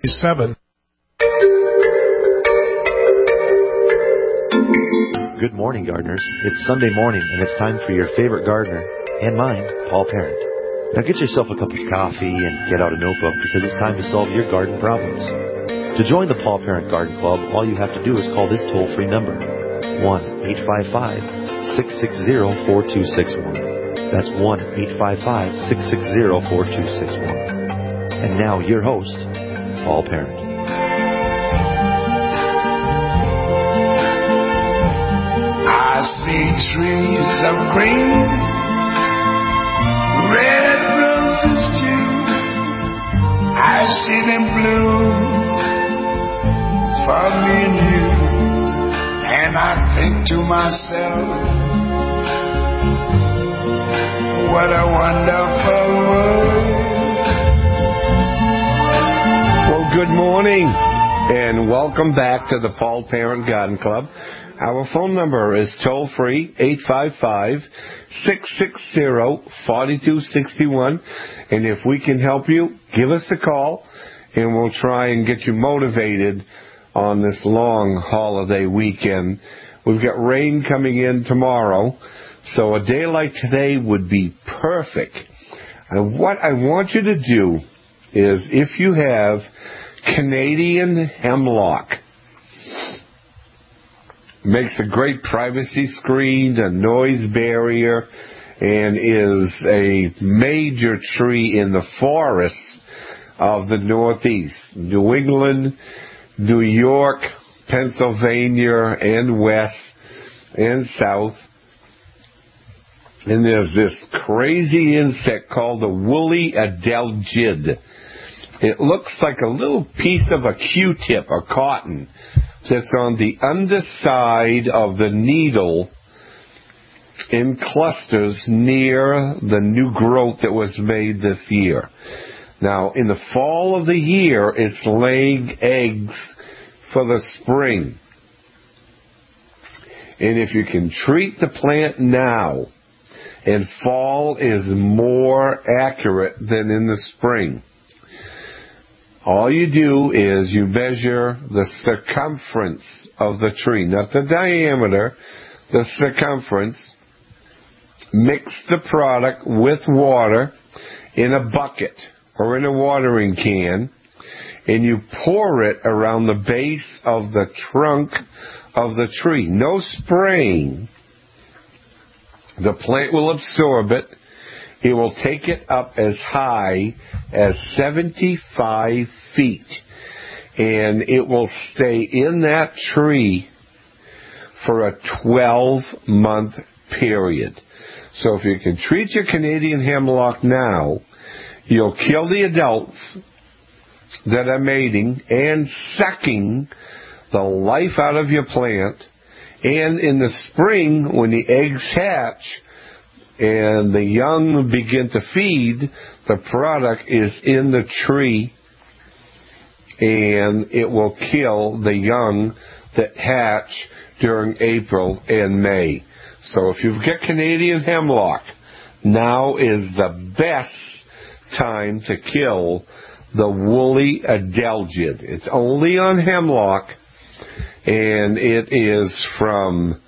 7. Good morning, gardeners. It's Sunday morning, and it's time for your favorite gardener, and mine, Paul Parent. Now get yourself a cup of coffee and get out a notebook, because it's time to solve your garden problems. To join the Paul Parent Garden Club, all you have to do is call this toll-free number, 1-855-660-4261. That's 1-855-660-4261. And now, your host, Paul Parent. I see trees of green, red roses too. I see them bloom for me and you. And I think to myself, what a wonderful world. Well, good morning, and welcome back to the Paul Parent Garden Club. Our phone number is toll-free, 855-660-4261. And if we can help you, give us a call, and we'll try and get you motivated on this long holiday weekend. We've got rain coming in tomorrow, so a day like today would be perfect. And what I want you to do is, if you have Canadian hemlock, makes a great privacy screen, a noise barrier, and is a major tree in the forests of the Northeast, New England, New York, Pennsylvania, and West and South. And there's this crazy insect called the woolly adelgid. It looks like a little piece of a Q-tip or cotton that's on the underside of the needle in clusters near the new growth that was made this year. Now, in the fall of the year, it's laying eggs for the spring. And if you can treat the plant now, and fall is more accurate than in the spring, all you do is you measure the circumference of the tree, not the diameter, the circumference. Mix the product with water in a bucket or in a watering can, and you pour it around the base of the trunk of the tree. No spraying. The plant will absorb it. It will take it up as high as 75 feet, and it will stay in that tree for a 12-month period. So if you can treat your Canadian hemlock now, you'll kill the adults that are mating and sucking the life out of your plant, and in the spring, when the eggs hatch, and the young begin to feed, the product is in the tree, and it will kill the young that hatch during April and May. So if you've got Canadian hemlock, now is the best time to kill the woolly adelgid. It's only on hemlock, and it is from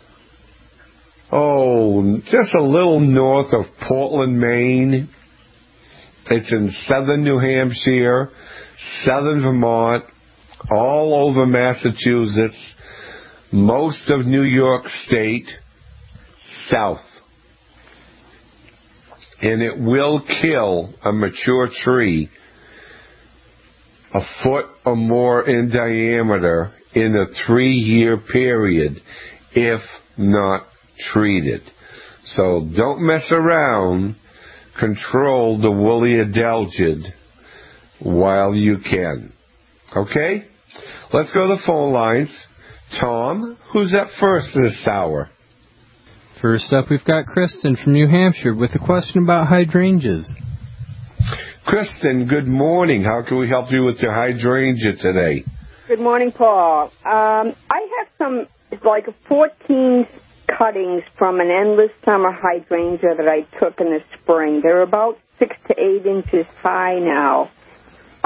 just a little north of Portland, Maine. It's in southern New Hampshire, southern Vermont, all over Massachusetts, most of New York State, south. And it will kill a mature tree a foot or more in diameter in a 3-year period, if not treated. So don't mess around. Control the woolly adelgid while you can. Okay? Let's go to the phone lines. Tom, who's up first this hour? First up, we've got Kristen from New Hampshire with a question about hydrangeas. Kristen, good morning. How can we help you with your hydrangea today? Good morning, Paul. I have some, 14 cuttings from an endless summer hydrangea that I took in the spring. They're about 6 to 8 inches high now.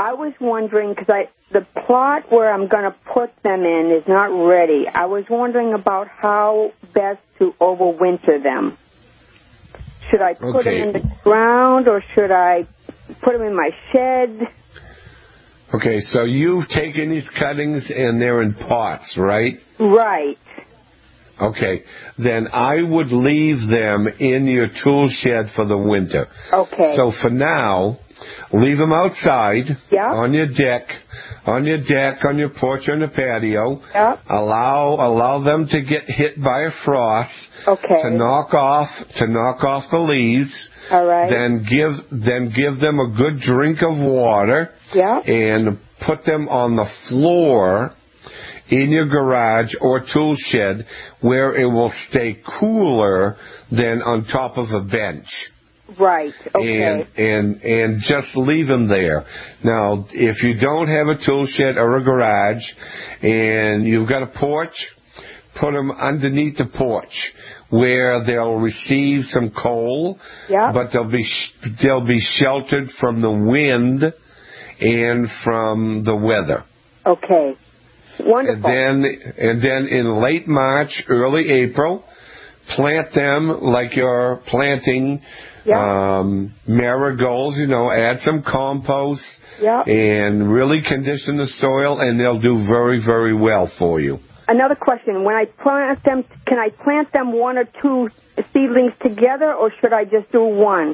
I was wondering, because the plot where I'm going to put them in is not ready. I was wondering about how best to overwinter them. Should I put them in the ground, or should I put them in my shed? Okay, so you've taken these cuttings and they're in pots, right? Right. Okay, then I would leave them in your tool shed for the winter. Okay. So for now, leave them outside, on your deck, on your porch, on the patio. Yep. Allow them to get hit by a frost. Okay. To knock off the leaves. All right. Then give them a good drink of water. Yeah. And put them on the floor in your garage or tool shed where it will stay cooler than on top of a bench. Right. Okay. And just leave them there. Now, if you don't have a tool shed or a garage and you've got a porch, put them underneath the porch where they'll receive some cold, but they'll be sheltered from the wind and from the weather. Okay. Wonderful. And then in late March, early April, plant them like you're planting marigolds. Add some compost and really condition the soil, and they'll do very, very well for you. Another question. When I plant them, can I plant them one or two seedlings together, or should I just do one?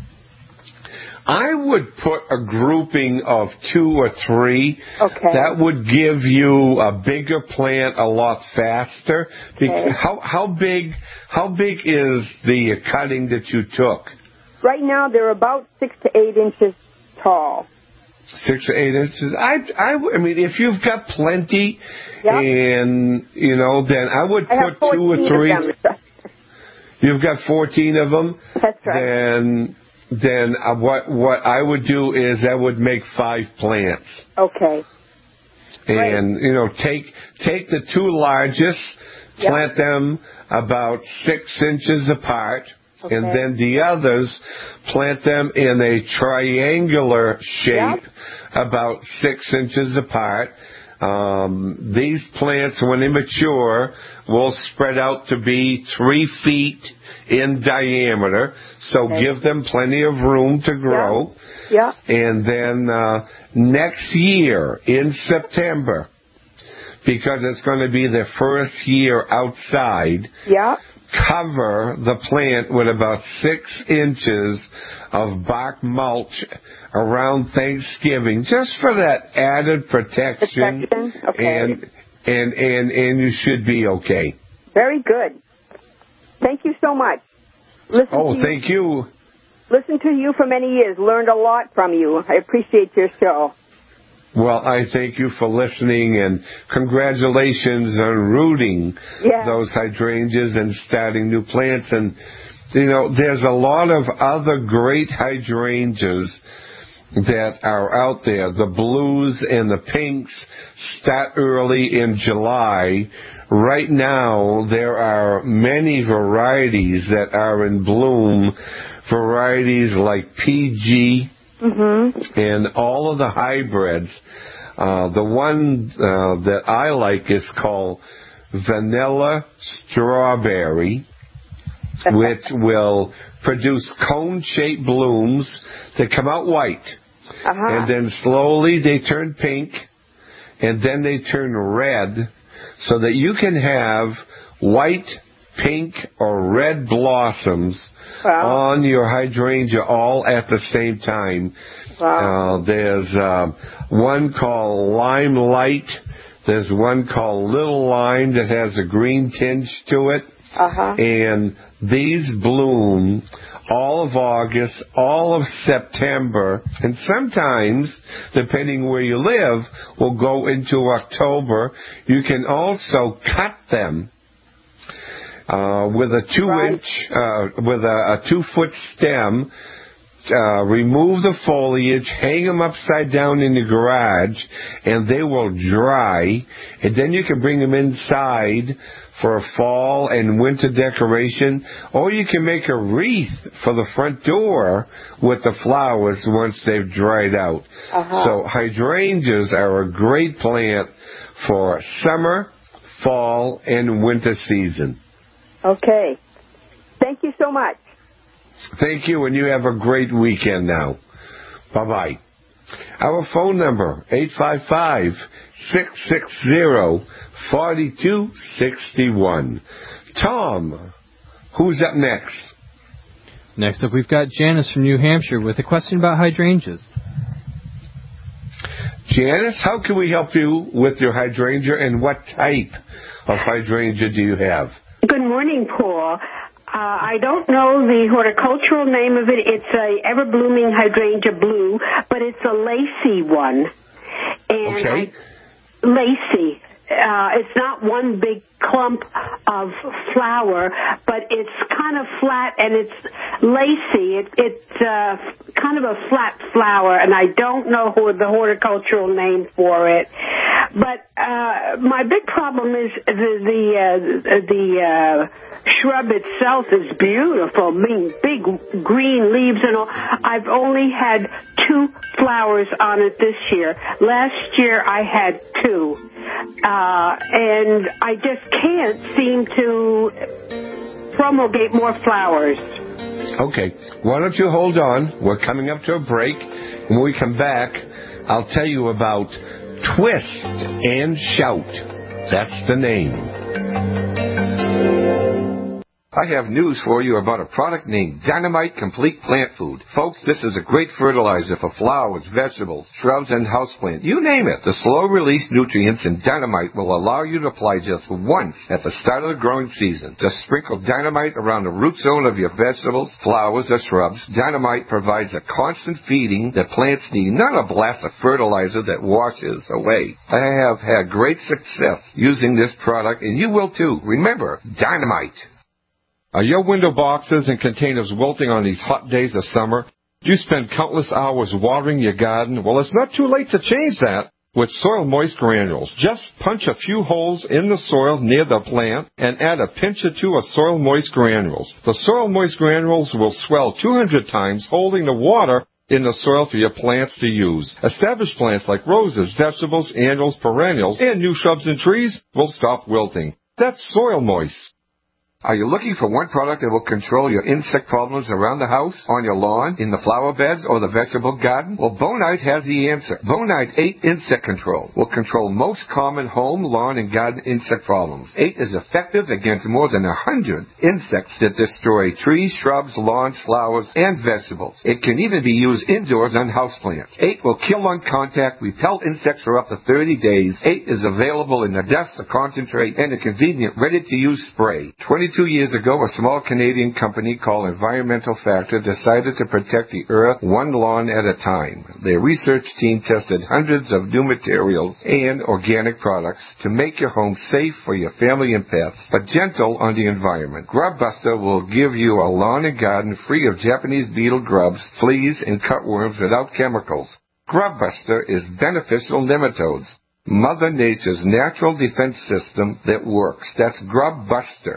I would put a grouping of 2 or 3. Okay. That would give you a bigger plant a lot faster. Okay. How big is the cutting that you took? Right now, they're about 6 to 8 inches tall. 6 to 8 inches. I mean, if you've got plenty, and then I would put 2 or 3. You've got 14 of them. That's right. Then what I would do is I would make 5 plants. Okay. And take the 2 largest, plant them about 6 inches apart. Okay. And then the others, plant them in a triangular shape, about 6 inches apart. These plants, when they mature, will spread out to be 3 feet in diameter. So give them plenty of room to grow. Yeah. And then next year, in September, because it's going to be their first year outside, cover the plant with about 6 inches of bark mulch around Thanksgiving, just for that added protection. Okay. And you should be okay. Very good. Thank you so much. Thank you. Listened to you for many years. Learned a lot from you. I appreciate your show. Well, I thank you for listening, and congratulations on rooting those hydrangeas and starting new plants. And, there's a lot of other great hydrangeas that are out there. The blues and the pinks start early in July. Right now, there are many varieties that are in bloom, varieties like PG, and all of the hybrids. The one that I like is called Vanilla Strawberry, which will produce cone-shaped blooms that come out white. And then slowly they turn pink, and then they turn red, so that you can have white, pink, or red blossoms on your hydrangea all at the same time. There's one called Lime Light. There's one called Little Lime that has a green tinge to it. And these bloom all of August, all of September, and sometimes, depending where you live, will go into October. You can also cut them with a 2-inch, with a 2-foot stem, remove the foliage, hang them upside down in the garage, and they will dry. And then you can bring them inside for a fall and winter decoration, or you can make a wreath for the front door with the flowers once they've dried out. So hydrangeas are a great plant for summer, fall, and winter season. Okay. Thank you so much. Thank you, and you have a great weekend now. Bye-bye. Our phone number, 855-660-4261. Tom, who's up next? Next up, we've got Janice from New Hampshire with a question about hydrangeas. Janice, how can we help you with your hydrangea, and what type of hydrangea do you have? Good morning, Paul. I don't know the horticultural name of it. It's a ever-blooming hydrangea blue, but it's a lacy one. And lacy. It's not one big clump of flower, but it's kind of flat and it's lacy. It's kind of a flat flower, and I don't know the horticultural name for it. But my big problem is the shrub itself is beautiful, big green leaves and all. I've only had 2 flowers on it this year. Last year I had 2. And I just can't seem to promulgate more flowers. Okay. Why don't you hold on? We're coming up to a break. When we come back, I'll tell you about Twist and Shout. That's the name. I have news for you about a product named Dynamite Complete Plant Food. Folks, this is a great fertilizer for flowers, vegetables, shrubs, and houseplants. You name it. The slow-release nutrients in Dynamite will allow you to apply just once at the start of the growing season. Just sprinkle Dynamite around the root zone of your vegetables, flowers, or shrubs. Dynamite provides a constant feeding that plants need, not a blast of fertilizer that washes away. I have had great success using this product, and you will too. Remember, Dynamite. Are your window boxes and containers wilting on these hot days of summer? Do you spend countless hours watering your garden? Well, it's not too late to change that with Soil Moist Granules. Just punch a few holes in the soil near the plant and add a pinch or 2 of Soil Moist Granules. The Soil Moist Granules will swell 200 times, holding the water in the soil for your plants to use. Established plants like roses, vegetables, annuals, perennials, and new shrubs and trees will stop wilting. That's Soil Moist. Are you looking for one product that will control your insect problems around the house, on your lawn, in the flower beds, or the vegetable garden? Well, Bonite has the answer. Bonite 8 Insect Control will control most common home, lawn, and garden insect problems. 8 is effective against more than 100 insects that destroy trees, shrubs, lawns, flowers, and vegetables. It can even be used indoors on houseplants. 8 will kill on contact, repel insects for up to 30 days. 8 is available in the dust, a concentrate, and a convenient ready-to-use spray. 22 years ago, a small Canadian company called Environmental Factor decided to protect the earth one lawn at a time. Their research team tested hundreds of new materials and organic products to make your home safe for your family and pets, but gentle on the environment. GrubBuster will give you a lawn and garden free of Japanese beetle grubs, fleas, and cutworms without chemicals. GrubBuster is beneficial nematodes, Mother Nature's natural defense system that works. That's GrubBuster.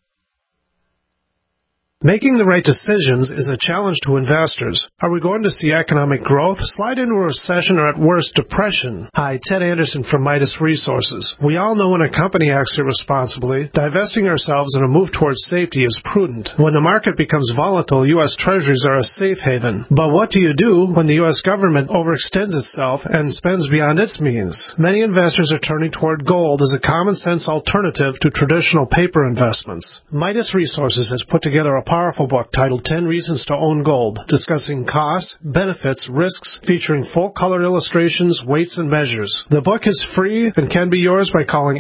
Making the right decisions is a challenge to investors. Are we going to see economic growth, slide into a recession, or at worst, depression? Hi, Ted Anderson from Midas Resources. We all know when a company acts irresponsibly, divesting ourselves in a move towards safety is prudent. When the market becomes volatile, U.S. Treasuries are a safe haven. But what do you do when the U.S. government overextends itself and spends beyond its means? Many investors are turning toward gold as a common-sense alternative to traditional paper investments. Midas Resources has put together a powerful book titled 10 Reasons to Own Gold, discussing costs, benefits, risks, featuring full-color illustrations, weights, and measures. The book is free and can be yours by calling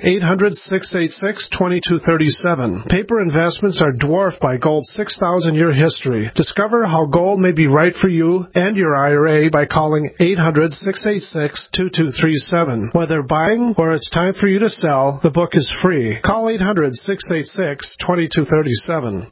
800-686-2237. Paper investments are dwarfed by gold's 6,000-year history. Discover how gold may be right for you and your IRA by calling 800-686-2237. Whether buying or it's time for you to sell, the book is free. Call 800-686-2237.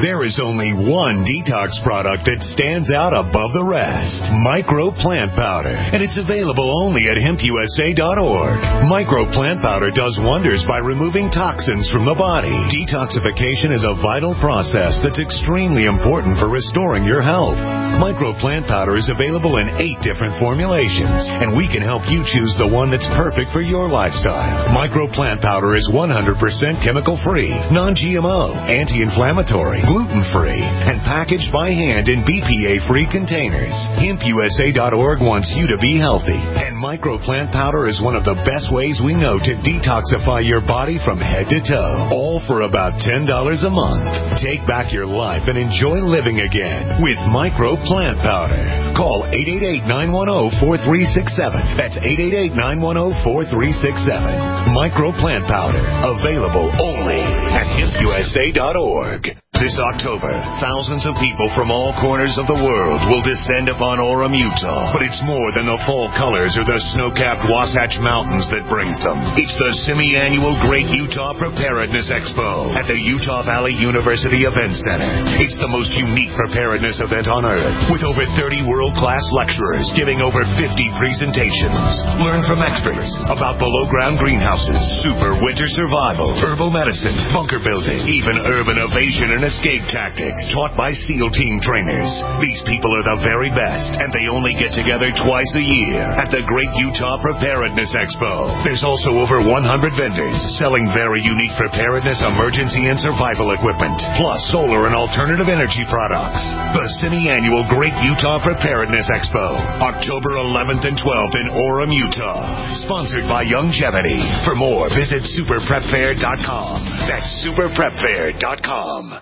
There is only one detox product that stands out above the rest. Micro Plant Powder. And it's available only at hempusa.org. Micro Plant Powder does wonders by removing toxins from the body. Detoxification is a vital process that's extremely important for restoring your health. Micro Plant Powder is available in 8 different formulations, and we can help you choose the one that's perfect for your lifestyle. Micro Plant Powder is 100% chemical-free, non-GMO, anti-inflammatory, gluten-free, and packaged by hand in BPA-free containers. HempUSA.org wants you to be healthy, and Micro Plant Powder is one of the best ways we know to detoxify your body from head to toe, all for about $10 a month. Take back your life and enjoy living again with Micro Plant Powder. Call 888-910-4367. That's 888-910-4367. Micro Plant Powder, available only at hempusa.org. This October, thousands of people from all corners of the world will descend upon Orem, Utah. But it's more than the fall colors or the snow-capped Wasatch Mountains that brings them. It's the semi-annual Great Utah Preparedness Expo at the Utah Valley University Event Center. It's the most unique preparedness event on earth, with over 30 world-class lecturers giving over 50 presentations. Learn from experts about below-ground greenhouses, super winter survival, herbal medicine, bunker building, even urban evasion and escape tactics taught by SEAL team trainers. These people are the very best, and they only get together twice a year at the Great Utah Preparedness Expo. There's also over 100 vendors selling very unique preparedness, emergency, and survival equipment, plus solar and alternative energy products. The semi-annual Great Utah Preparedness Expo, October 11th and 12th in Orem, Utah. Sponsored by Youngevity. For more, visit superprepfair.com. That's superprepfair.com.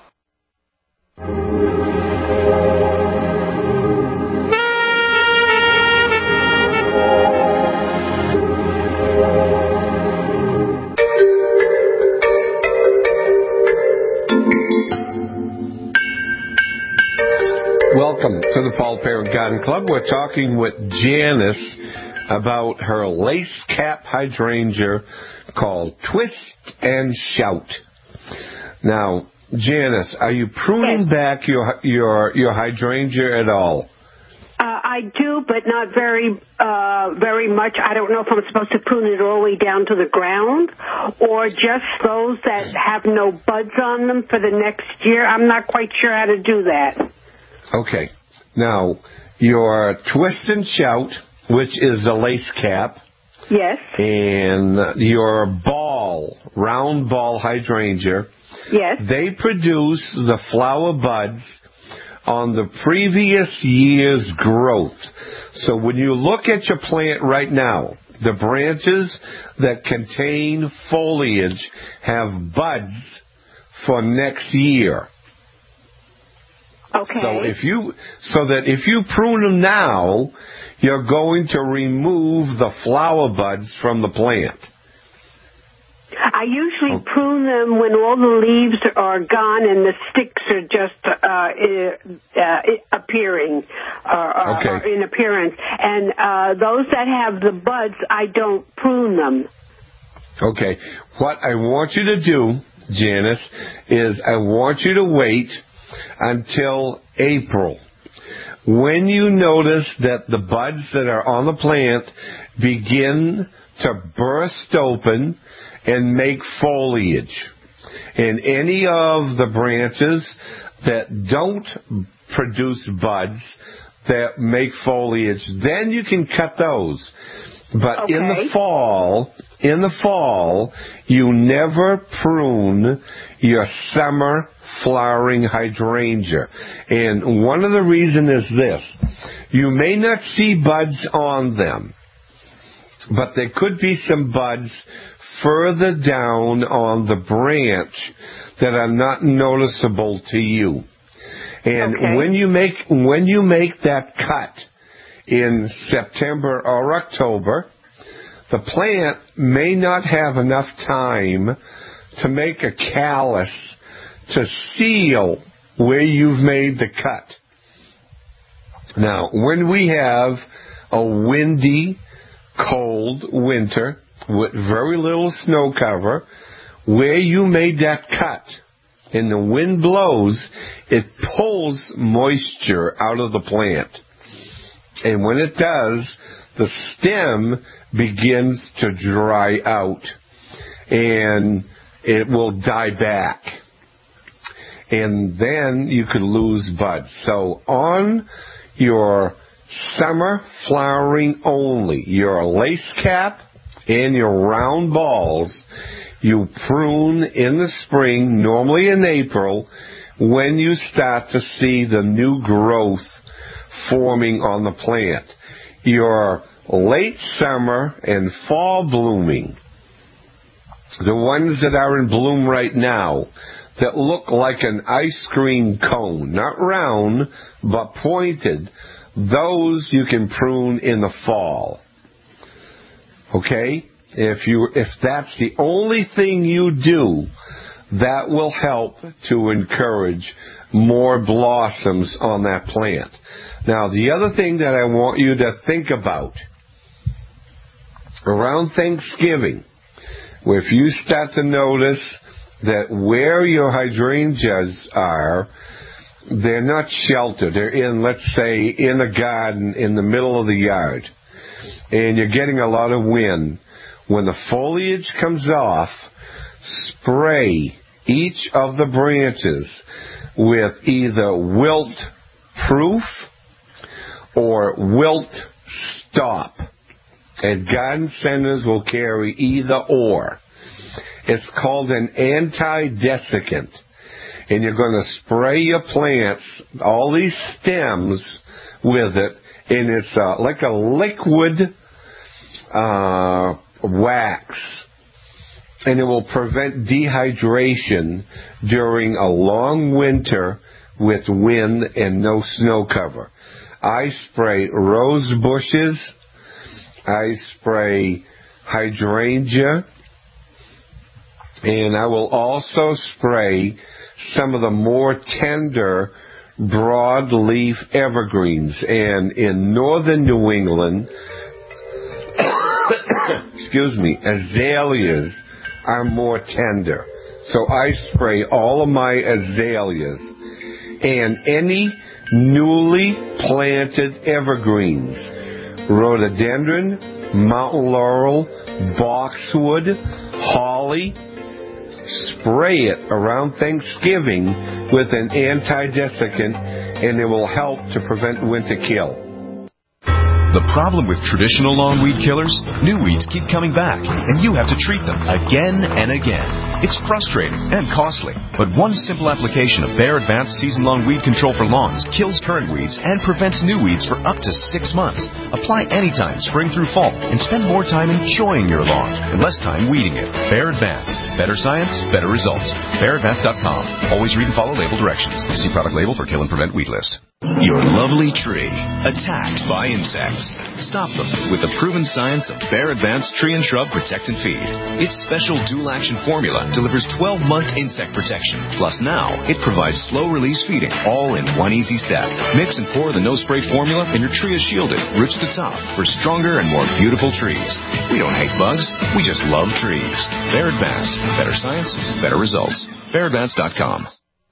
Welcome to the Paul Parent Garden Club. We're talking with Janice about her lace cap hydrangea called Twist and Shout. Now, Janice, are you pruning back your hydrangea at all? I do, but not very much. I don't know if I'm supposed to prune it all the way down to the ground or just those that have no buds on them for the next year. I'm not quite sure how to do that. Okay. Now, your Twist and Shout, which is the lace cap. Yes. And your round ball hydrangea. Yes. They produce the flower buds on the previous year's growth. So when you look at your plant right now, the branches that contain foliage have buds for next year. Okay. So if you prune them now, you're going to remove the flower buds from the plant. I usually prune them when all the leaves are gone and the sticks are just appearing in appearance. And those that have the buds, I don't prune them. Okay. What I want you to do, Janice, is I want you to wait until April. When you notice that the buds that are on the plant begin to burst open and make foliage, and any of the branches that don't produce buds that make foliage, then you can cut those. But in the fall, you never prune your summer flowering hydrangea. And one of the reasons is this. You may not see buds on them, but there could be some buds further down on the branch that are not noticeable to you. And when you make that cut in September or October, the plant may not have enough time to make a callus to seal where you've made the cut. Now, when we have a windy, cold winter with very little snow cover, where you made that cut and the wind blows, it pulls moisture out of the plant. And when it does, the stem begins to dry out, and it will die back. And then you could lose buds. So on your summer flowering only, your lace cap and your round balls, you prune in the spring, normally in April, when you start to see the new growth forming on the plant. Your late summer and fall blooming, the ones that are in bloom right now, that look like an ice cream cone, not round, but pointed, those you can prune in the fall. Okay? If that's the only thing you do, that will help to encourage more blossoms on that plant. Now, the other thing that I want you to think about, around Thanksgiving, if you start to notice that where your hydrangeas are, they're not sheltered. They're in, let's say, in a garden in the middle of the yard, and you're getting a lot of wind. When the foliage comes off, spray each of the branches with either wilt proof or wilt stop. And garden centers will carry either or. It's called an anti-desiccant. And you're going to spray your plants, all these stems, with it, and it's like a liquid wax. And it will prevent dehydration during a long winter with wind and no snow cover. I spray rose bushes, I spray hydrangea, and I will also spray some of the more tender broadleaf evergreens. And in northern New England, azaleas are more tender. So I spray all of my azaleas and any newly planted evergreens, rhododendron, mountain laurel, boxwood, holly. Spray it around Thanksgiving with an anti-desiccant, and it will help to prevent winter kill. The problem with traditional longweed killers? New weeds keep coming back, and you have to treat them again and again. It's frustrating and costly, but one simple application of Bayer Advanced Season-Long Weed Control for Lawns kills current weeds and prevents new weeds for up to 6 months. Apply anytime, spring through fall, and spend more time enjoying your lawn and less time weeding it. Bayer Advanced. Better science, better results. BayerAdvanced.com. Always read and follow label directions. See product label for kill and prevent weed list. Your lovely tree, attacked by insects. Stop them with the proven science of Bayer Advanced Tree and Shrub Protect and Feed. Its special dual-action formula delivers 12-month insect protection. Plus now, it provides slow-release feeding, all in one easy step. Mix and pour the no-spray formula, and your tree is shielded, roots to top, for stronger and more beautiful trees. We don't hate bugs, we just love trees. Bayer Advanced. Better science, better results. BayerAdvanced.com.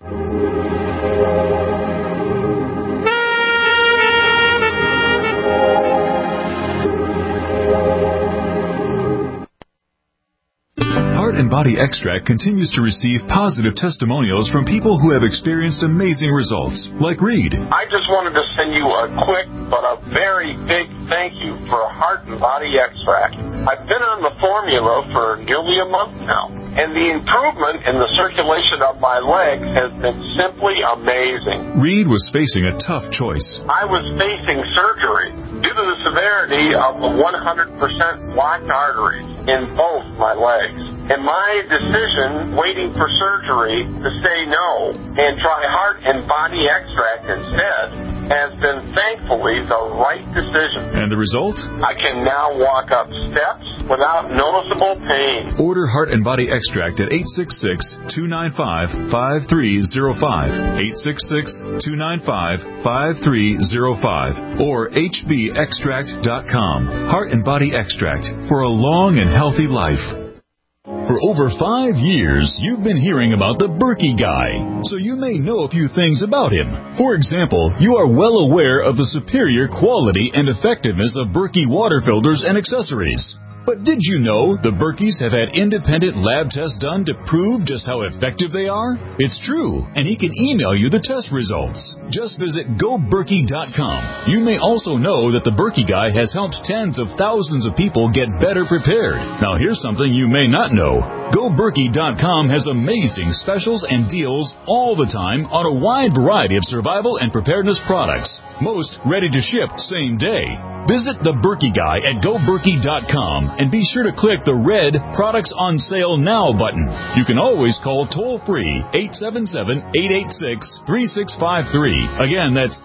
Heart and Body Extract continues to receive positive testimonials from people who have experienced amazing results, like Reed. I just wanted to send you a quick but a very big thank you for Heart and Body Extract. I've been on the formula for nearly a month now, and the improvement in the circulation of my legs has been simply amazing. Reed was facing a tough choice. I was facing surgery due to the severity of the 100% blocked arteries in both my legs. And my decision, waiting for surgery, to say no and try Heart and Body Extract instead, has been thankfully the right decision. And the result? I can now walk up steps without noticeable pain. Order Heart and Body Extract at 866-295-5305, 866-295-5305, or hbextract.com. Heart and Body Extract for a long and healthy life. For over 5 years, you've been hearing about the Berkey Guy, so you may know a few things about him. For example, you are well aware of the superior quality and effectiveness of Berkey water filters and accessories. But did you know the Berkeys have had independent lab tests done to prove just how effective they are? It's true, and he can email you the test results. Just visit GoBerkey.com. You may also know that the Berkey Guy has helped tens of thousands of people get better prepared. Now here's something you may not know. GoBerkey.com has amazing specials and deals all the time on a wide variety of survival and preparedness products. Most ready to ship same day. Visit the Berkey Guy at GoBerkey.com and be sure to click the red Products on Sale Now button. You can always call toll-free 877-886-3653. Again, that's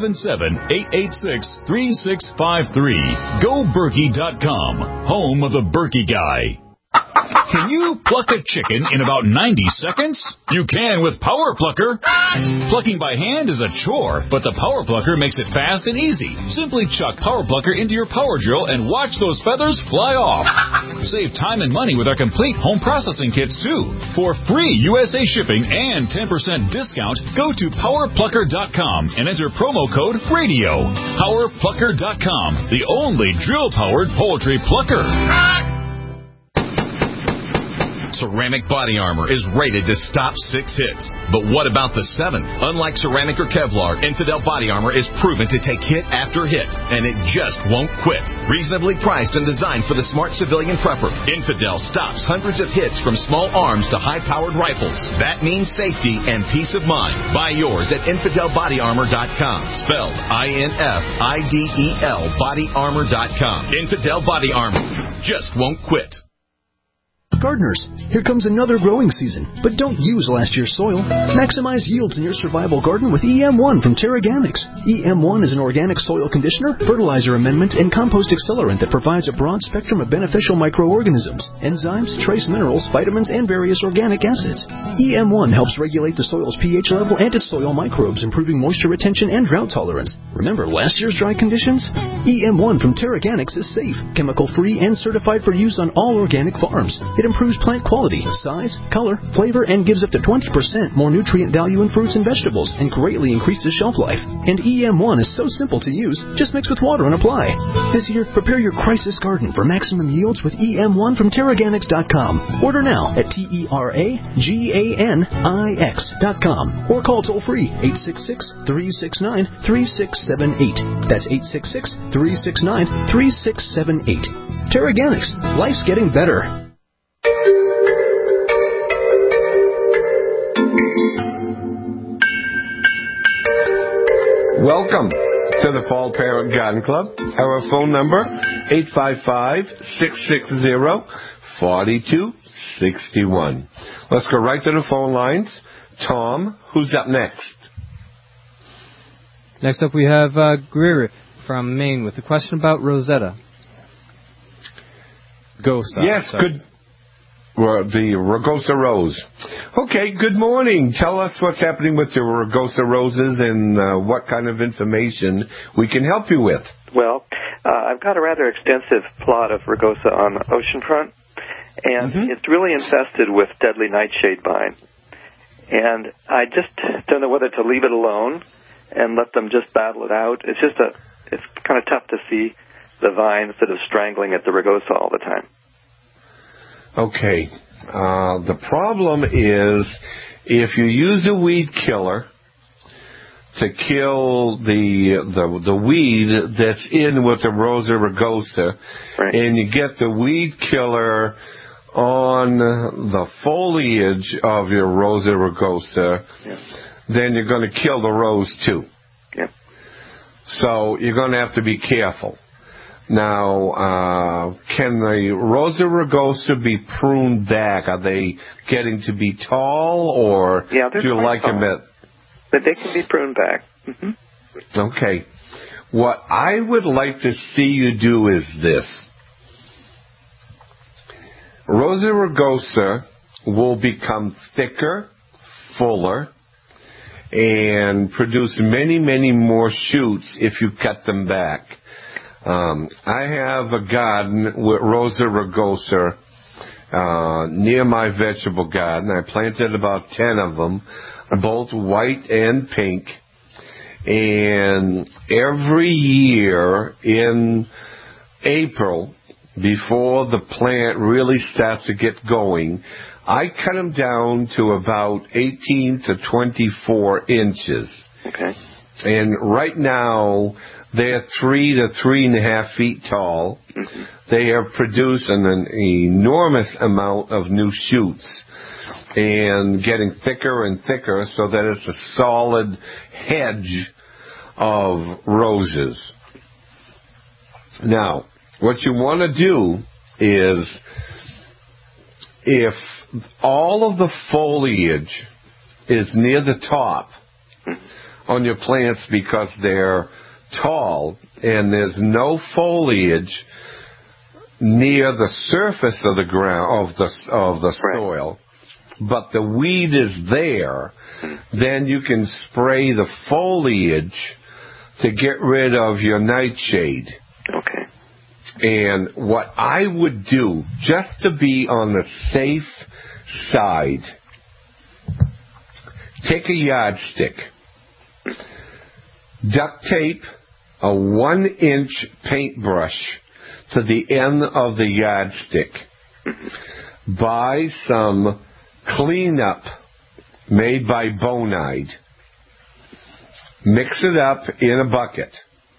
877-886-3653. GoBerkey.com, home of the Berkey Guy. Can you pluck a chicken in about 90 seconds? You can with Power Plucker. Plucking by hand is a chore, but the Power Plucker makes it fast and easy. Simply chuck Power Plucker into your power drill and watch those feathers fly off. Save time and money with our complete home processing kits, too. For free USA shipping and 10% discount, go to PowerPlucker.com and enter promo code RADIO. PowerPlucker.com, the only drill-powered poultry plucker. Ceramic Body Armor is rated to stop 6 hits. But what about the 7th? Unlike ceramic or Kevlar, Infidel Body Armor is proven to take hit after hit, and it just won't quit. Reasonably priced and designed for the smart civilian prepper, Infidel stops hundreds of hits from small arms to high-powered rifles. That means safety and peace of mind. Buy yours at InfidelBodyArmor.com. Spelled INFIDEL BodyArmor.com. Infidel Body Armor just won't quit. Gardeners, here comes another growing season, but don't use last year's soil. Maximize yields in your survival garden with EM1 from Terraganics. EM1 is an organic soil conditioner, fertilizer amendment, and compost accelerant that provides a broad spectrum of beneficial microorganisms, enzymes, trace minerals, vitamins, and various organic acids. EM1 helps regulate the soil's pH level and its soil microbes, improving moisture retention and drought tolerance. Remember last year's dry conditions? EM1 from Terraganics is safe, chemical-free, and certified for use on all organic farms. It improves plant quality, size, color, flavor, and gives up to 20% more nutrient value in fruits and vegetables, and greatly increases shelf life. And EM1 is so simple to use, just mix with water and apply. This year, prepare your crisis garden for maximum yields with EM1 from Terraganics.com. Order now at TerraGanix.com or call toll-free 866-369-3678. That's 866-369-3678. Terraganics. Life's getting better. Welcome to the Paul Parent Garden Club. Our phone number, 855-660-4261. Let's go right to the phone lines. Tom, who's up next? Next up we have Greer from Maine with a question about Rosetta. Gosa. Yes, sorry. Good. The Rugosa Rose. Okay, good morning. Tell us what's happening with your Rugosa Roses and what kind of information we can help you with. Well, I've got a rather extensive plot of Rugosa on the oceanfront, and it's really infested with deadly nightshade vine. And I just don't know whether to leave it alone and let them just battle it out. It's kind of tough to see the vine sort of strangling at the Rugosa all the time. Okay. The problem is if you use a weed killer to kill the weed that's in with the Rosa rugosa, right, and you get the weed killer on the foliage of your Rosa rugosa, then you're going to kill the rose too. Yeah. So you're going to have to be careful. Now, can the Rosa rugosa be pruned back? Are they getting to be tall, or do you like them at... But they can be pruned back. Mm-hmm. Okay. What I would like to see you do is this. Rosa rugosa will become thicker, fuller, and produce many, many more shoots if you cut them back. I have a garden with Rosa rugosa, near my vegetable garden. I planted about 10 of them, both white and pink. And every year in April, before the plant really starts to get going, I cut them down to about 18 to 24 inches. Okay. And right now, they're 3 to 3.5 feet tall. Mm-hmm. They have produced an enormous amount of new shoots and getting thicker and thicker so that it's a solid hedge of roses. Now, what you want to do is, if all of the foliage is near the top on your plants because they're tall and there's no foliage near the surface of the ground of the soil, but the weed is there, then you can spray the foliage to get rid of your nightshade. Okay. And what I would do, just to be on the safe side, take a yardstick, duct tape a 1-inch paintbrush to the end of the yardstick. Buy some cleanup made by Bonide. Mix it up in a bucket.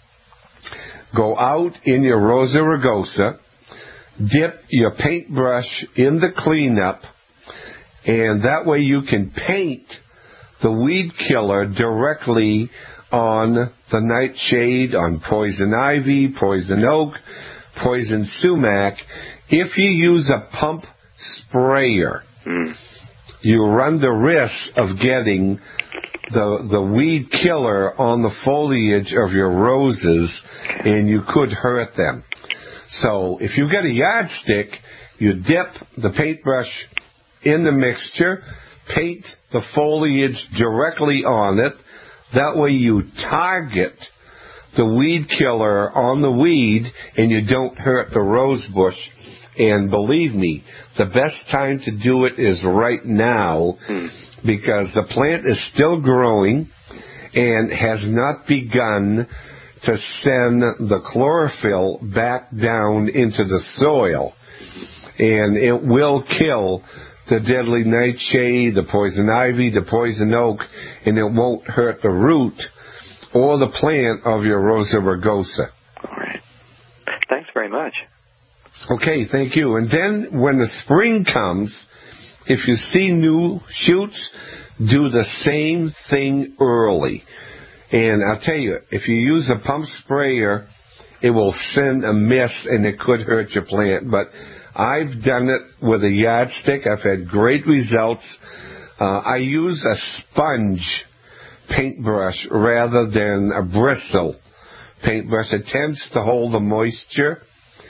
Go out in your Rosa rugosa, dip your paintbrush in the cleanup, and that way you can paint the weed killer directly on the nightshade, on poison ivy, poison oak, poison sumac. If you use a pump sprayer, you run the risk of getting the weed killer on the foliage of your roses, and you could hurt them. So if you've got a yardstick, you dip the paintbrush in the mixture, paint the foliage directly on it. That way you target the weed killer on the weed and you don't hurt the rose bush. And believe me, the best time to do it is right now, because the plant is still growing and has not begun to send the chlorophyll back down into the soil. And it will kill the deadly nightshade, the poison ivy, the poison oak, and it won't hurt the root or the plant of your Rosa rugosa. All right. Thanks very much. Okay, thank you. And then when the spring comes, if you see new shoots, do the same thing early. And I'll tell you, if you use a pump sprayer, it will send a mist and it could hurt your plant. But I've done it with a yardstick. I've had great results. I use a sponge paintbrush rather than a bristle paintbrush. It tends to hold the moisture.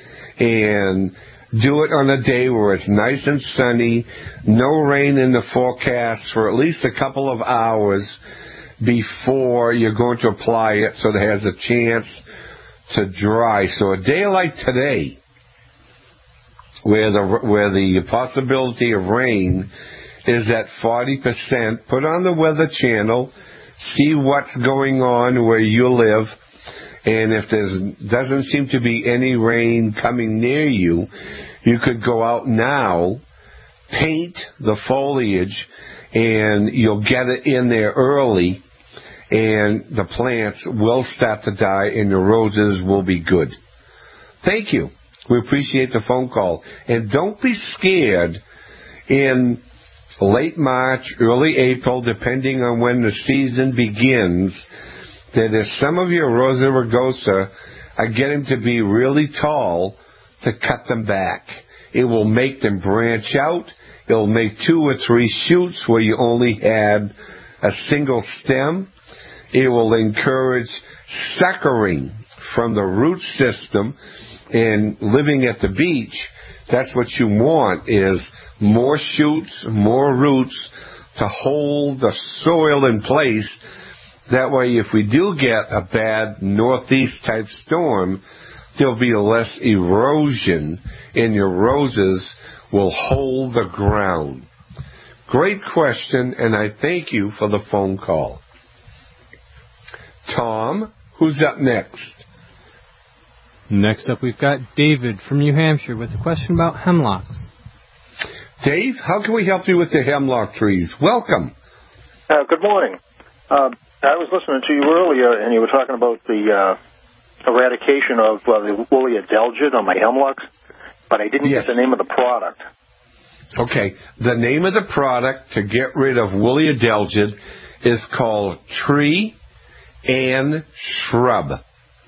And do it on a day where it's nice and sunny, no rain in the forecast for at least a couple of hours before you're going to apply it, so it has a chance to dry. So a day like today, where the possibility of rain is at 40%, put on the Weather Channel, see what's going on where you live, and if there doesn't seem to be any rain coming near you, you could go out now, paint the foliage, and you'll get it in there early, and the plants will start to die, and the roses will be good. Thank you. We appreciate the phone call. And don't be scared in late March, early April, depending on when the season begins, that if some of your Rosa rugosa are getting to be really tall, to cut them back. It will make them branch out. It will make 2 or 3 shoots where you only had a single stem. It will encourage suckering from the root system. And living at the beach, that's what you want, is more shoots, more roots to hold the soil in place. That way, if we do get a bad northeast type storm, there'll be less erosion, and your roses will hold the ground. Great question, and I thank you for the phone call. Tom, who's up next? Next up, we've got David from New Hampshire with a question about hemlocks. Dave, how can we help you with the hemlock trees? Welcome. Good morning. I was listening to you earlier, and you were talking about the eradication of the woolly adelgid on my hemlocks, but I didn't get the name of the product. Okay. The name of the product to get rid of woolly adelgid is called Tree and Shrub.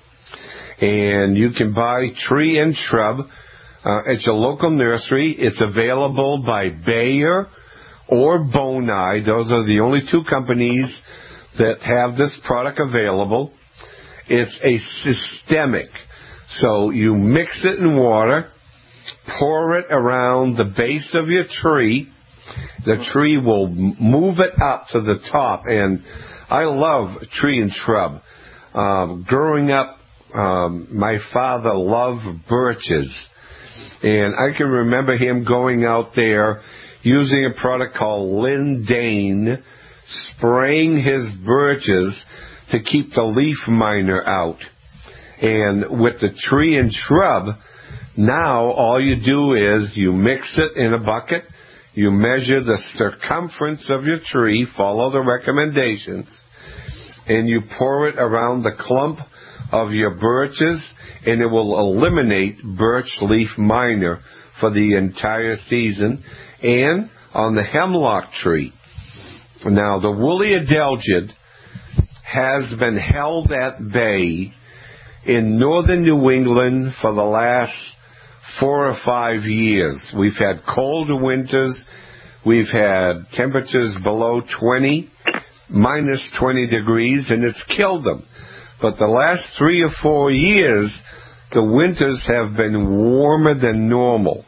And you can buy Tree and Shrub at your local nursery. It's available by Bayer or Bonide. Those are the only two companies that have this product available. It's a systemic. So you mix it in water, pour it around the base of your tree. The tree will move it up to the top. And I love Tree and Shrub. Growing up, my father loved birches. And I can remember him going out there using a product called Lindane, spraying his birches to keep the leaf miner out. And with the Tree and Shrub, now all you do is you mix it in a bucket, you measure the circumference of your tree, follow the recommendations, and you pour it around the clump of your birches, and it will eliminate birch leaf miner for the entire season. And on the hemlock tree, now the woolly adelgid has been held at bay in northern New England for the last 4 or 5 years. We've had cold winters. We've had temperatures below 20, minus 20 degrees, and it's killed them. But the last 3 or 4 years, the winters have been warmer than normal.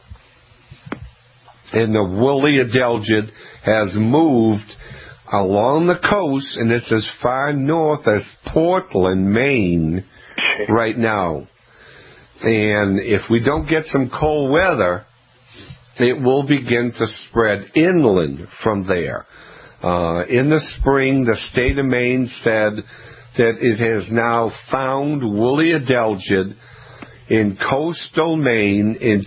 And the woolly adelgid has moved along the coast, and it's as far north as Portland, Maine, right now. And if we don't get some cold weather, it will begin to spread inland from there. In the spring, the state of Maine said that it has now found woolly adelgid in coastal Maine in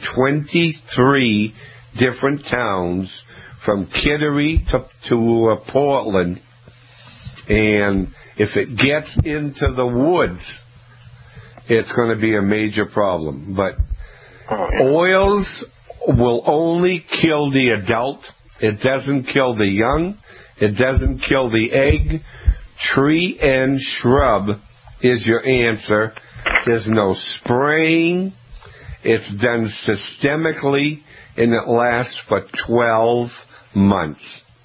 23 different towns, from Kittery to Portland. And if it gets into the woods, it's going to be a major problem. But oils will only kill the adult. It doesn't kill the young. It doesn't kill the egg. Tree and Shrub is your answer. There's no spraying. It's done systemically, and it lasts for 12 months.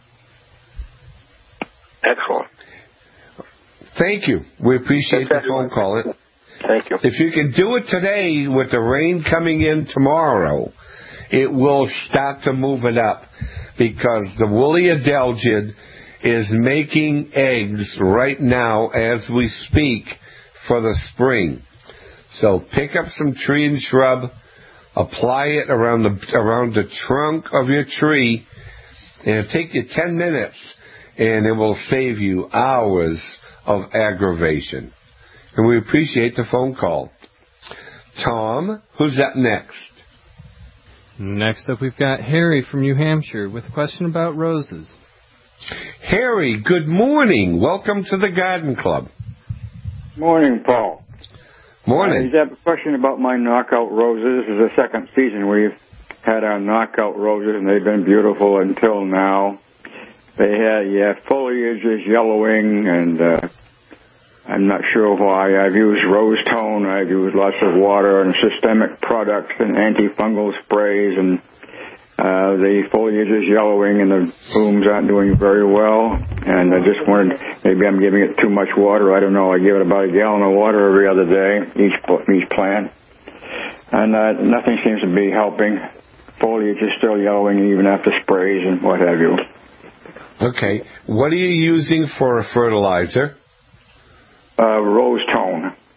Excellent. Thank you. We appreciate the phone call. Thank you. If you can do it today with the rain coming in tomorrow, it will start to move it up, because the woolly adelgid is making eggs right now as we speak for the spring. So pick up some Tree and Shrub, apply it around the trunk of your tree, and it'll take you 10 minutes, and it will save you hours of aggravation. And we appreciate the phone call. Tom, who's up next? Next up, we've got Harry from New Hampshire with a question about roses. Harry, good morning. Welcome to the Garden Club. Morning, Paul. Morning. I have a question about my knockout roses. This is the second season we've had our knockout roses, and they've been beautiful until now. They had, foliage is yellowing, and I'm not sure why. I've used rose tone. I've used lots of water and systemic products and antifungal sprays, and the foliage is yellowing and the blooms aren't doing very well. And I just wondered, maybe I'm giving it too much water. I don't know. I give it about a gallon of water every other day, each plant. And nothing seems to be helping. Foliage is still yellowing even after sprays and what have you. Okay. What are you using for a fertilizer? Rose tone.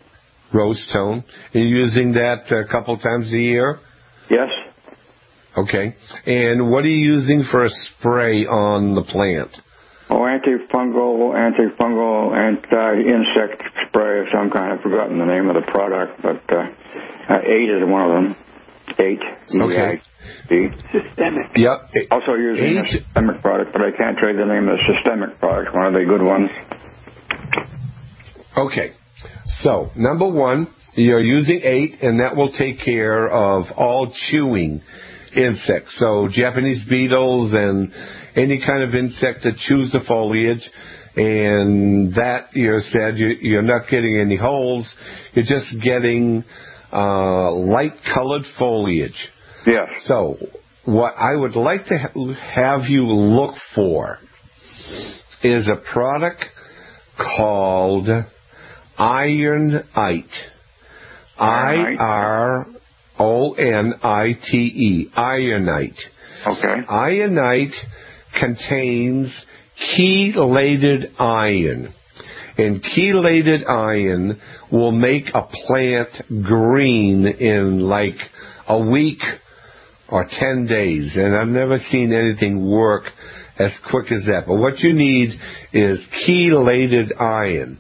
Rose tone. Are you using that a couple times a year? Yes. Okay. And what are you using for a spray on the plant? Oh, antifungal, anti-insect spray of some kind. I've forgotten the name of the product, but 8 is one of them. 8. Okay. Systemic. Yep. Also using a systemic product, but I can't tell you the name of the systemic product, one of the good ones. Okay. So, number 1, you're using 8, and that will take care of all chewing insects. So, Japanese beetles and any kind of insect that chews the foliage. And that, you said, you're not getting any holes. You're just getting light-colored foliage. Yes. So, what I would like to have you look for is a product called Ironite. I-R-O-N-I-T-E. Ironite. Okay. Ironite contains chelated iron. And chelated iron will make a plant green in like a week or 10 days. And I've never seen anything work as quick as that. But what you need is chelated iron.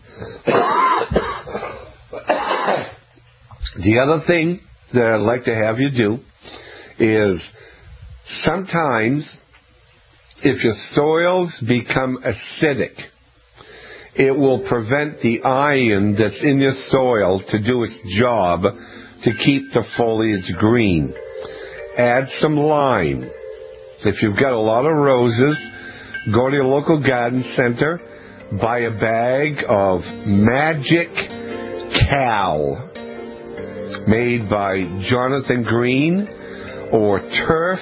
The other thing that I'd like to have you do is sometimes if your soils become acidic, it will prevent the iron that's in your soil to do its job to keep the foliage green. Add some lime. If you've got a lot of roses, go to your local garden center, buy a bag of Magic Cal made by Jonathan Green, or Turf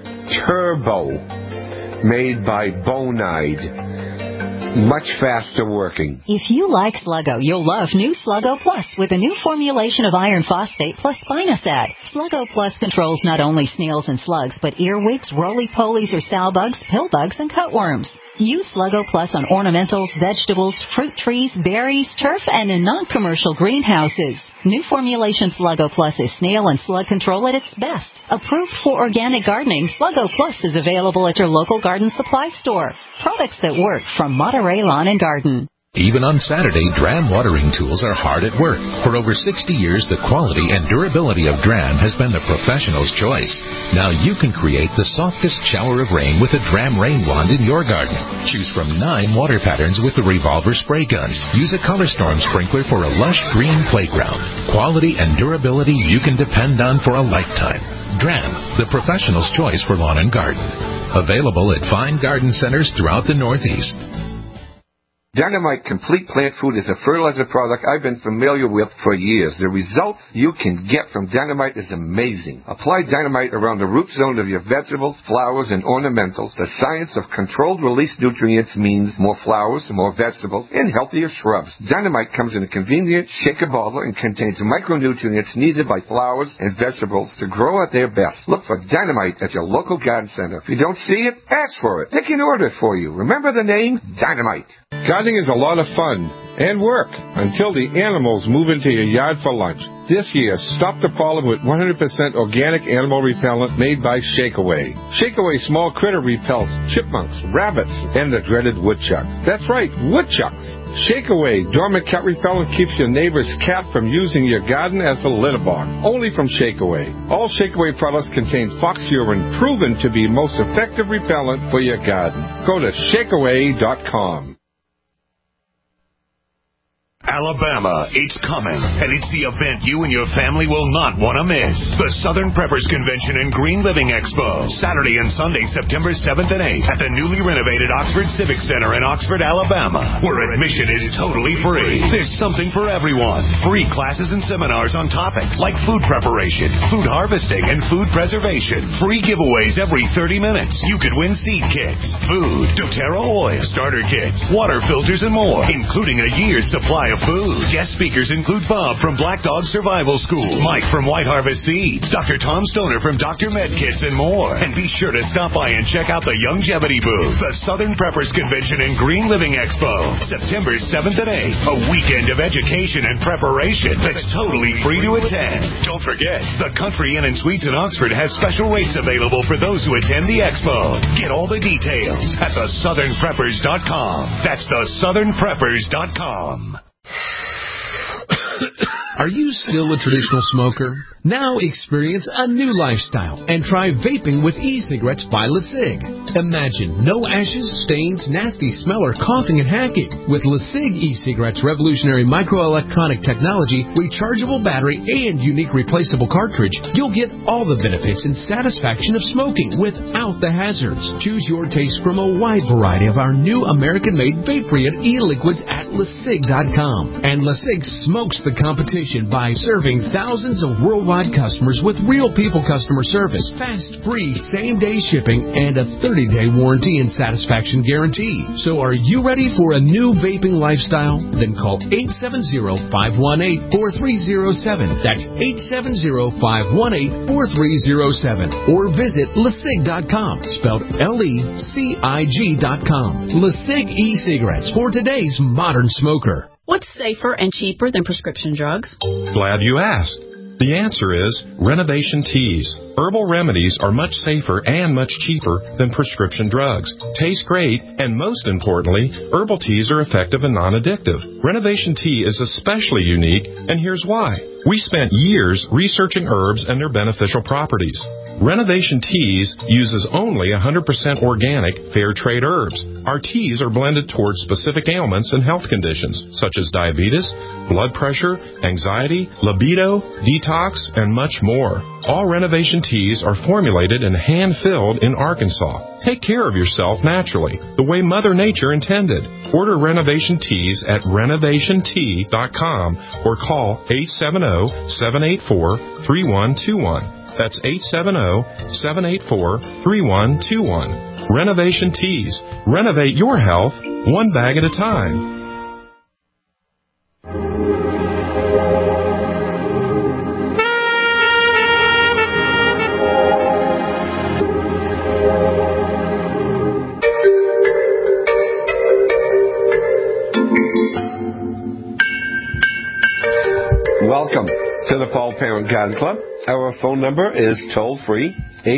Turbo made by Bonide. Much faster working. If you like Sluggo, you'll love new Sluggo Plus with a new formulation of iron phosphate plus spinosad. Sluggo Plus controls not only snails and slugs, but earwigs, roly-polies or sow bugs, pill bugs, and cutworms. Use Sluggo Plus on ornamentals, vegetables, fruit trees, berries, turf, and in non-commercial greenhouses. New formulation Sluggo Plus is snail and slug control at its best. Approved for organic gardening, Sluggo Plus is available at your local garden supply store. Products that work from Monterey Lawn and Garden. Even on Saturday, Dram watering tools are hard at work. For over 60 years, the quality and durability of Dram has been the professional's choice. Now you can create the softest shower of rain with a Dram rain wand in your garden. Choose from 9 water patterns with the revolver spray gun. Use a Color Storm sprinkler for a lush green playground. Quality and durability you can depend on for a lifetime. Dram, the professional's choice for lawn and garden. Available at fine garden centers throughout the Northeast. Dynamite Complete Plant Food is a fertilizer product I've been familiar with for years. The results you can get from Dynamite is amazing. Apply Dynamite around the root zone of your vegetables, flowers, and ornamentals. The science of controlled release nutrients means more flowers, more vegetables, and healthier shrubs. Dynamite comes in a convenient shaker bottle and contains micronutrients needed by flowers and vegetables to grow at their best. Look for Dynamite at your local garden center. If you don't see it, ask for it. They can order it for you. Remember the name? Dynamite. Gardening is a lot of fun and work until the animals move into your yard for lunch. This year, stop the problem with 100% organic animal repellent made by Shakeaway. Shakeaway small critter repels chipmunks, rabbits, and the dreaded woodchucks. That's right, woodchucks. Shakeaway dormant cat repellent keeps your neighbor's cat from using your garden as a litter box. Only from Shakeaway. All Shakeaway products contain fox urine, proven to be most effective repellent for your garden. Go to shakeaway.com. Alabama, it's coming, and it's the event you and your family will not want to miss. The Southern Preppers Convention and Green Living Expo, Saturday and Sunday, September 7th and 8th at the newly renovated Oxford Civic Center in Oxford, Alabama, where admission is totally free. There's something for everyone. Free classes and seminars on topics like food preparation, food harvesting, and food preservation. Free giveaways every 30 minutes. You could win seed kits, food, doTERRA oil, starter kits, water filters, and more, including a year's supply of food. Guest speakers include Bob from Black Dog Survival School, Mike from White Harvest Seeds, Dr. Tom Stoner from Dr. Medkits, and more. And be sure to stop by and check out the Longevity booth, the Southern Preppers Convention and Green Living Expo, September 7th and 8th. A weekend of education and preparation that's totally free to attend. Don't forget, the Country Inn and Suites in Oxford has special rates available for those who attend the expo. Get all the details at thesouthernpreppers.com. That's thesouthernpreppers.com. Are you still a traditional smoker? Now experience a new lifestyle and try vaping with e-cigarettes by LeSig. Imagine no ashes, stains, nasty smell, or coughing and hacking. With LeSig e-cigarettes' revolutionary microelectronic technology, rechargeable battery, and unique replaceable cartridge, you'll get all the benefits and satisfaction of smoking without the hazards. Choose your taste from a wide variety of our new American-made vape-free e-liquids at LeSig.com. And LeSig smokes the competition by serving thousands of worldwide customers with real people customer service, fast, free, same-day shipping, and a 30-day warranty and satisfaction guarantee. So are you ready for a new vaping lifestyle? Then call 870-518-4307. That's 870-518-4307. Or visit LeSig.com, spelled LECIG.com. LeSig e-cigarettes for today's modern smoker. What's safer and cheaper than prescription drugs? Glad you asked. The answer is Renovation Teas. Herbal remedies are much safer and much cheaper than prescription drugs. Taste great, and most importantly, herbal teas are effective and non-addictive. Renovation Tea is especially unique, and here's why. We spent years researching herbs and their beneficial properties. Renovation Teas uses only 100% organic, fair trade herbs. Our teas are blended towards specific ailments and health conditions, such as diabetes, blood pressure, anxiety, libido, detox, and much more. All Renovation Teas are formulated and hand-filled in Arkansas. Take care of yourself naturally, the way Mother Nature intended. Order Renovation Teas at renovationtea.com or call 870-784-3121. That's 870-784-3121. Renovation Teas. Renovate your health one bag at a time. Welcome to the Paul Parent Garden Club. Our phone number is toll-free,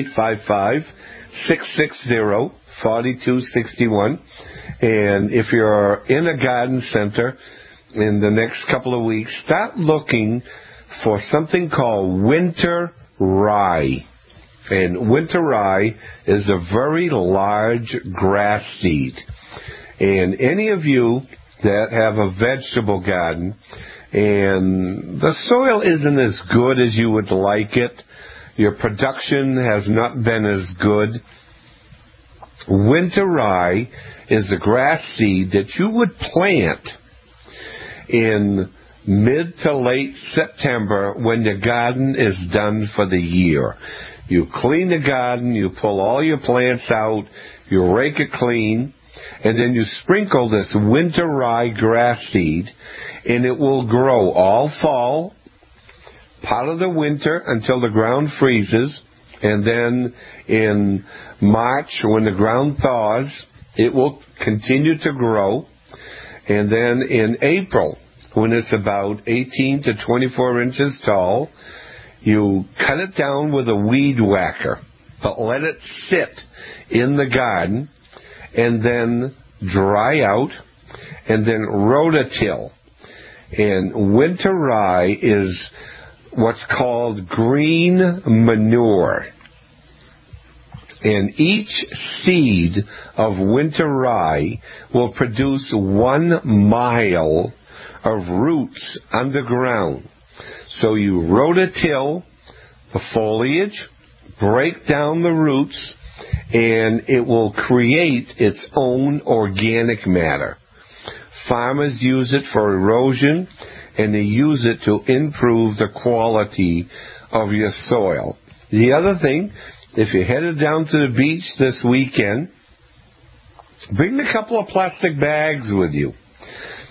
855-660-4261. And if you're in a garden center in the next couple of weeks, start looking for something called winter rye. And winter rye is a very large grass seed. And any of you that have a vegetable garden and the soil isn't as good as you would like it, your production has not been as good, winter rye is a grass seed that you would plant in mid to late September when your garden is done for the year. You clean the garden, you pull all your plants out, you rake it clean, and then you sprinkle this winter rye grass seed, and it will grow all fall, part of the winter until the ground freezes, and then in March, when the ground thaws, it will continue to grow, and then in April, when it's about 18 to 24 inches tall, you cut it down with a weed whacker, but let it sit in the garden, and then dry out, and then rototill. And winter rye is what's called green manure. And each seed of winter rye will produce 1 mile of roots underground. So you rototill the foliage, break down the roots, and it will create its own organic matter. Farmers use it for erosion, and they use it to improve the quality of your soil. The other thing, if you're headed down to the beach this weekend, bring a couple of plastic bags with you.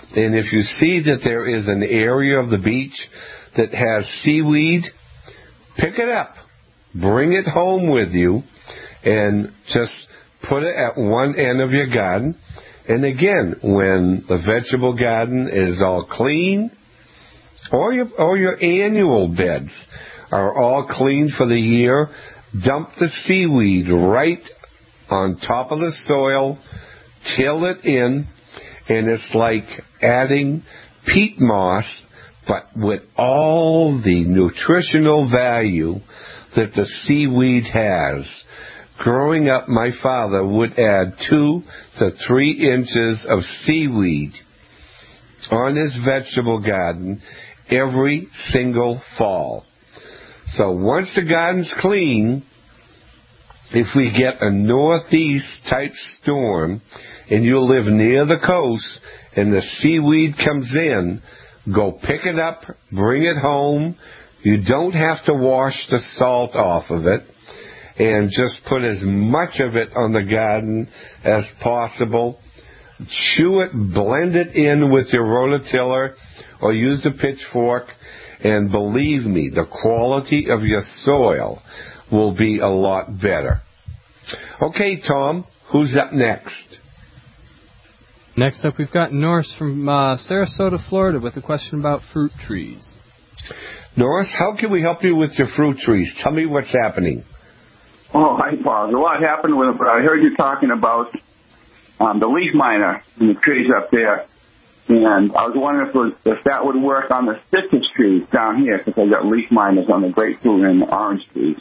And if you see that there is an area of the beach that has seaweed, pick it up. Bring it home with you and just put it at one end of your garden. And again, when the vegetable garden is all clean, or your annual beds are all clean for the year, dump the seaweed right on top of the soil, till it in, and it's like adding peat moss, but with all the nutritional value that the seaweed has. Growing up, my father would add 2 to 3 inches of seaweed on his vegetable garden every single fall. So once the garden's clean, if we get a northeast type storm and you live near the coast and the seaweed comes in, go pick it up, bring it home. You don't have to wash the salt off of it, and just put as much of it on the garden as possible. Chew it, blend it in with your rototiller, or use a pitchfork, and believe me, the quality of your soil will be a lot better. Okay, Tom, who's up next? Next up, we've got Norris from Sarasota, Florida, with a question about fruit trees. Norris, how can we help you with your fruit trees? Tell me what's happening. Oh, hi, Paul. What happened when I heard you talking about the leaf miner and the trees up there, and I was wondering if that would work on the citrus trees down here, because I got leaf miners on the grapefruit and the orange trees.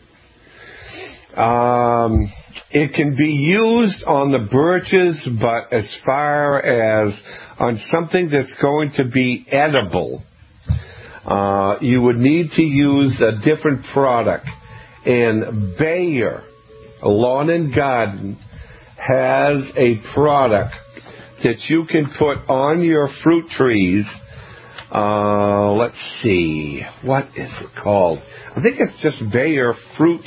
It can be used on the birches, but as far as on something that's going to be edible, you would need to use a different product. And Bayer Lawn and Garden has a product that you can put on your fruit trees. Let's see. What is it called? I think it's just Bayer Fruit.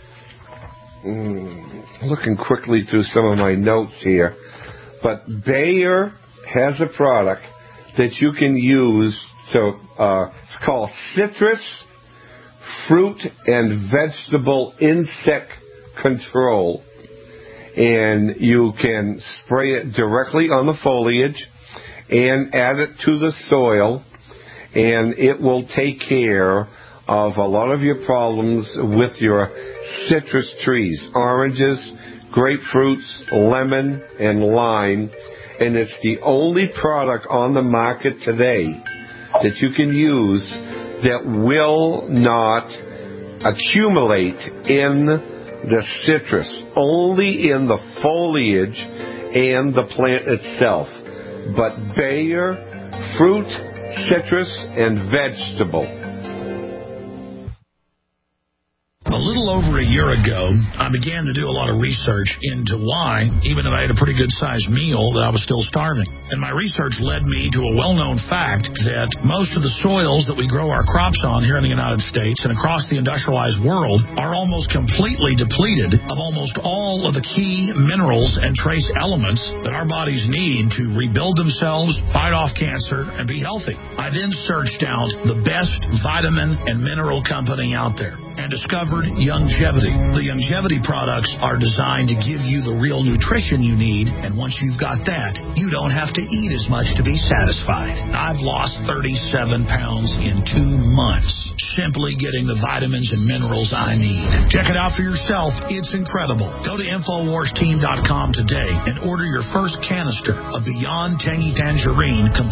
Looking quickly through some of my notes here. But Bayer has a product that you can use to, it's called Citrus Fruit and Vegetable Insect Control. And you can spray it directly on the foliage and add it to the soil, and it will take care of a lot of your problems with your citrus trees, oranges, grapefruits, lemon, and lime. And it's the only product on the market today that you can use that will not accumulate in the citrus, only in the foliage and the plant itself. But Bayer, fruit, citrus, and vegetable. A little over a year ago, I began to do a lot of research into why, even if I had a pretty good-sized meal, that I was still starving. And my research led me to a well-known fact that most of the soils that we grow our crops on here in the United States and across the industrialized world are almost completely depleted of almost all of the key minerals and trace elements that our bodies need to rebuild themselves, fight off cancer, and be healthy. I then searched out the best vitamin and mineral company out there and discovered Youngevity. The Youngevity products are designed to give you the real nutrition you need, and once you've got that, you don't have to eat as much to be satisfied. I've lost 37 pounds in 2 months, simply getting the vitamins and minerals I need. Check it out for yourself. It's incredible. Go to InfoWarsTeam.com today and order your first canister of Beyond Tangy Tangerine